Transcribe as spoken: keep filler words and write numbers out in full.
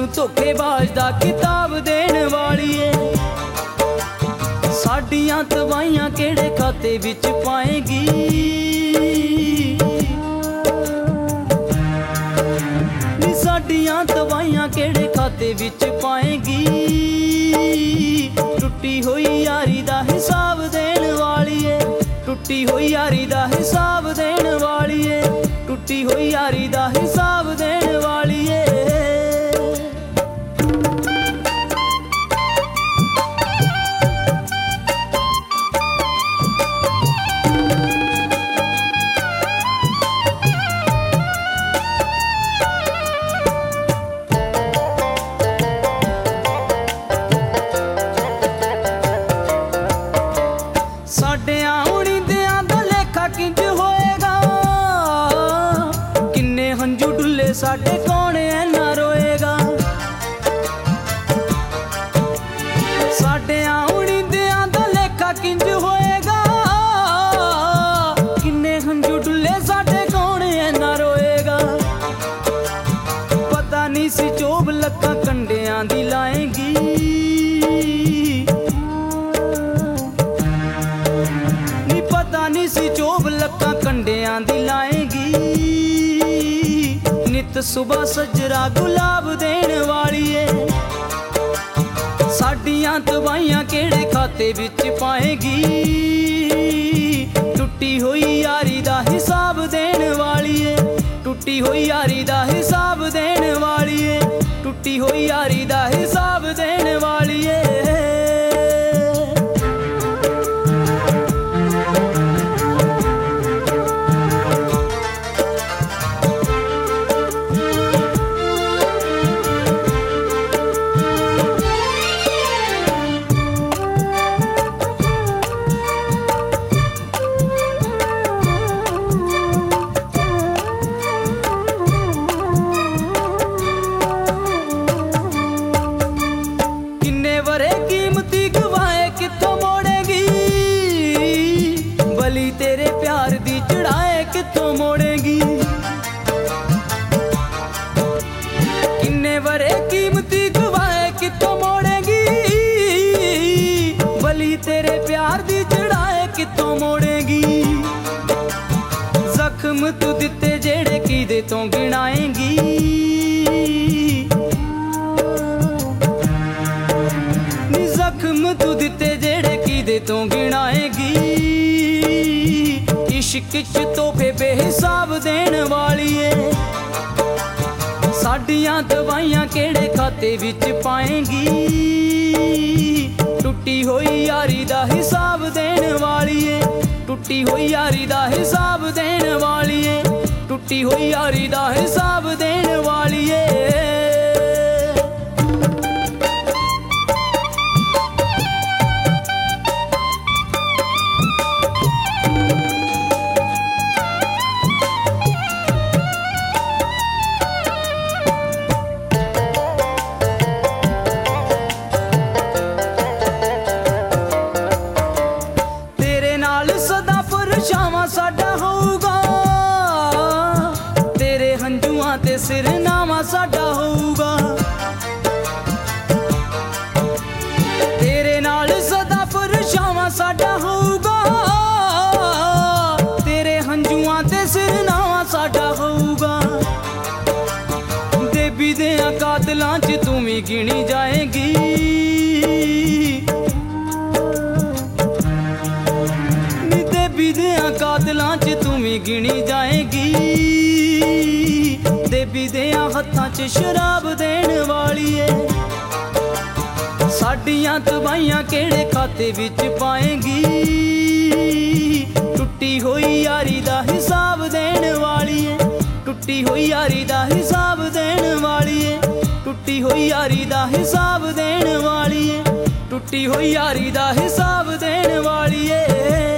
सानू धोखेबाज दा किताब देण वाली है। साडियां दवाइयां केड़े खाते विच पाएगी, साडियां दवाइयां केड़े खाते विच पाएगी। टुटी हुई यारी दा हिसाब देण वाली है, टुटी हुई यारी दा हिसाब देण वाली है, टुटी हुई यारी दा हिसाब देण वाली है। साडे आउणिंदियां दा लेखा किंज होएगा, किन्ने हंजू डुल्ले साडे कौन ऐना रोएगा। साडे आउणिंदियां दा लेखा किंज होएगा, किन्ने हंजू डुल्ले साडे कौन ऐना रोएगा। पता नहीं सी चोब लक्का कंडियां दी लाएगी, सी चोब लक्का कंडियां दी लाएगी। नित सुबह सजरा गुलाब देण वाली है, साडियां दवाइयां केड़े खाते विच पाएगी। टुटी हुई यारी दा हिसाब देण वाली है, टुटी हुई यारी दा हिसाब देण वाली है, टुटी हुई यारी दा हिसाब देण वाली है। कीमती गवाए कित्थों मोड़ेगी, बली तेरे प्यार दी चढ़ाए कित्थों मोड़ेगी। किन्ने वरे कीमती गवाए कित्थों मोड़ेगी, बली तेरे प्यार दी चढ़ाए कित्थों मोड़ेगी। जख्म तू दिते जेड़े कीदे तो गिनाएगी, जख्म तू दिते जेड़े कीदे तो गिनाएगी। इश्क च तोहफे बेहिसाब देण वाली है, साडियां दवाइयां केड़े खाते विच पाएगी। टुटी हुई यारी दा हिसाब देण वाली है, टुटी हुई यारी दा हिसाब देण वाली है, टुटी हुई यारी दा हिसाब देण वाली है। सदा परछावां साडा होऊगा, तेरे हंजुआं ते सिरनामा साडा होऊगा। तेरे नाल सदा परछावां साडा होऊगा, तेरे हंजुआं ते सिरनामा साडा होऊगा। देवी देयां कातलां च तू भी गिनी जाएगी, देवियां कातलां च तू भी गिनी जाएगी। देवी देयां हत्थां च शराब देण वाली है, साडियां दवाइयां केड़े खाते विच पाएगी। टुटी हुई यारी दा हिसाब देण वाली है, टुटी हुई यारी दा हिसाब देण वाली है, टुटी हुई यारी दा हिसाब देण वाली है, टुटी हुई यारी दा हिसाब देण वाली है।